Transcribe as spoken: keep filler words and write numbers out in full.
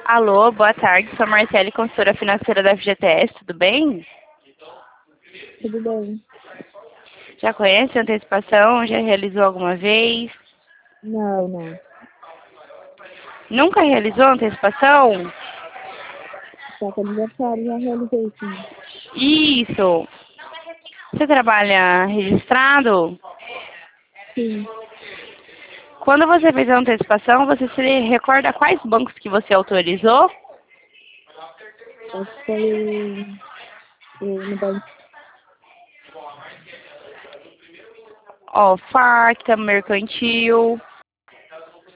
Alô, boa tarde. Sou a Marcele, consultora financeira da F G T S, tudo bem? Tudo bem? Já conhece a antecipação? Já realizou alguma vez? Não, não. Nunca realizou antecipação? Só que aniversário já realizei, sim. Isso. Você trabalha registrado? Sim. Quando você fez a antecipação, você se recorda quais bancos que você autorizou? Acho que foi o, o no banco. Ó, Facta, Mercantil.